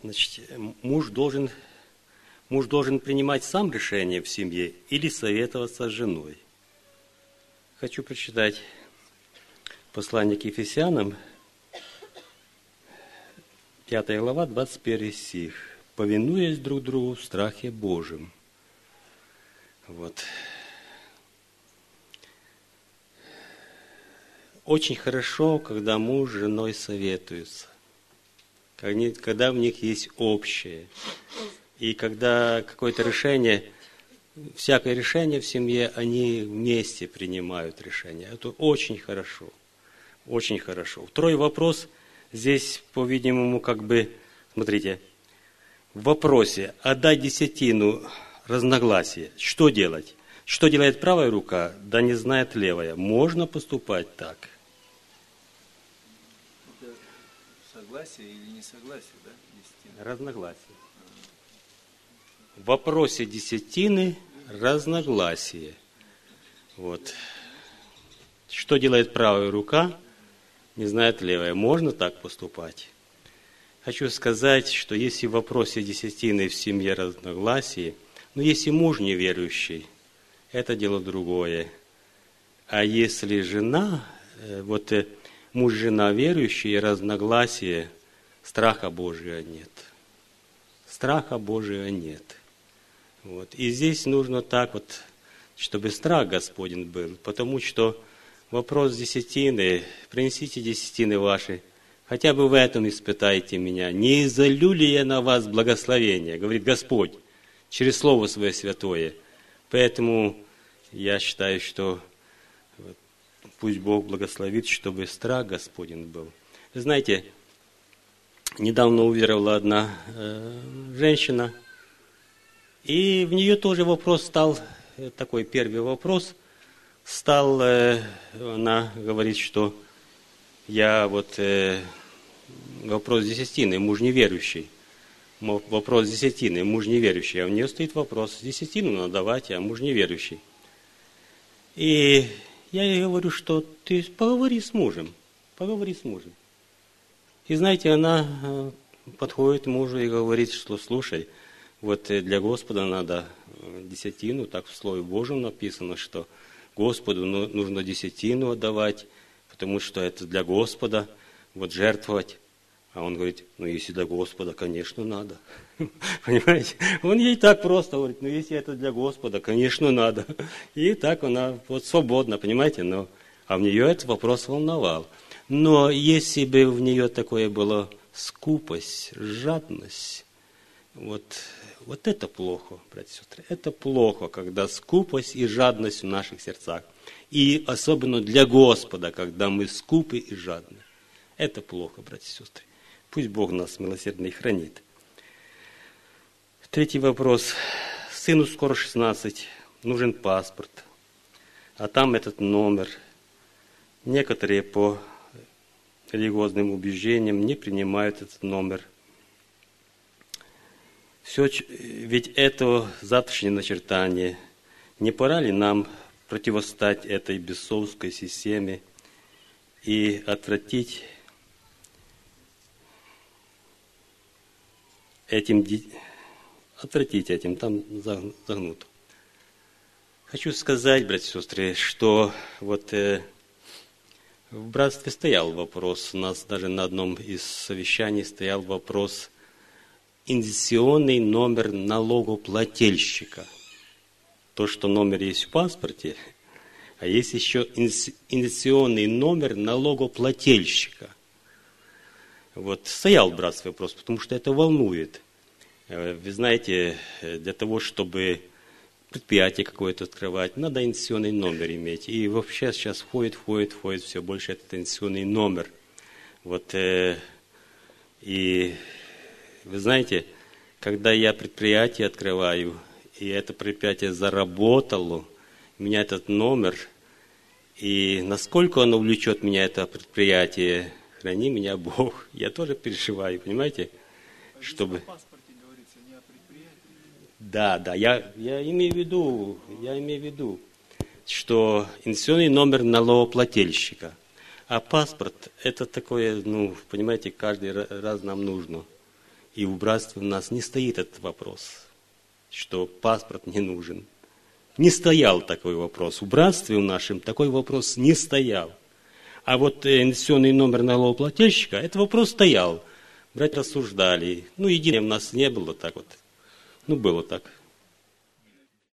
Значит, муж должен принимать сам решение в семье или советоваться с женой. Хочу прочитать послание к Ефесянам, 5 глава, 21 стих. «Повинуясь друг другу в страхе Божьем». Вот. Очень хорошо, когда муж с женой советуются, когда в них есть общее. И когда какое-то решение, всякое решение в семье, они вместе принимают решение. Это очень хорошо. Очень хорошо. Второй вопрос здесь, по-видимому, смотрите, в вопросе «отдать десятину» разногласие. Что делать? Что делает правая рука, да не знает левая. Можно поступать так? Это согласие или несогласие, да? Десятина? Разногласие. В вопросе десятины разногласие. Вот. Что делает правая рука, не знает левая. Можно так поступать? Хочу сказать, что если в вопросе десятины в семье разногласие, но если муж неверующий, это дело другое. А если жена, муж и жена верующие, разногласия, страха Божия нет. Страха Божия нет. Вот. И здесь нужно так вот, чтобы страх Господень был, потому что вопрос десятины, принесите десятины ваши, хотя бы в этом испытайте меня, не изолью ли я на вас благословение, говорит Господь, через Слово Свое Святое. Поэтому я считаю, что пусть Бог благословит, чтобы страх Господень был. Вы знаете, недавно уверовала одна женщина, и в нее тоже вопрос стал, такой первый вопрос, она говорит, что я вопрос десятины, муж неверующий. Вопрос десятины, муж неверующий. А у нее стоит вопрос, десятину надо давать, а муж неверующий. И я ей говорю, что ты поговори с мужем. И знаете, она подходит к мужу и говорит, что слушай, для Господа надо десятину, так в Слове Божьем написано, что Господу нужно десятину отдавать, потому что это для Господа, жертвовать. А он говорит, если для Господа, конечно, надо. Понимаете? Он ей так просто говорит, если это для Господа, конечно, надо. И так она свободна, понимаете? А в нее этот вопрос волновал. Но если бы в нее такое было скупость, жадность, вот это плохо, братья и сестры. Это плохо, когда скупость и жадность в наших сердцах. И особенно для Господа, когда мы скупы и жадны. Это плохо, братья и сестры. Пусть Бог нас милосердно и хранит. Третий вопрос. Сыну скоро 16, нужен паспорт. А там этот номер. Некоторые по религиозным убеждениям не принимают этот номер. Ведь это завтрашнее начертание. Не пора ли нам противостать этой бесовской системе и отвратить этим, там загнуто. Хочу сказать, братья и сестры, что в братстве стоял вопрос, у нас даже на одном из совещаний стоял вопрос, индикационный номер налогоплательщика. То, что номер есть в паспорте, а есть еще индикационный номер налогоплательщика. Стоял в братстве вопрос, потому что это волнует. Вы знаете, для того, чтобы предприятие какое-то открывать, надо индикационный номер иметь. И вообще сейчас входит все больше этот индикационный номер. И вы знаете, когда я предприятие открываю, и это предприятие заработало, у меня этот номер, и насколько оно влечет меня, это предприятие, храни меня Бог. Я тоже переживаю, понимаете? Чтобы... О паспорте говорится, не о предприятии. Да, я имею в виду, что индикационный номер налогоплательщика. А паспорт, это такое, понимаете, каждый раз нам нужно. И в братстве у нас не стоит этот вопрос, что паспорт не нужен. Не стоял такой вопрос. В братстве у нашем такой вопрос не стоял. А вот инвестиционный номер налогоплательщика, этот вопрос стоял. Братья рассуждали. Единого у нас не было так вот. Было так.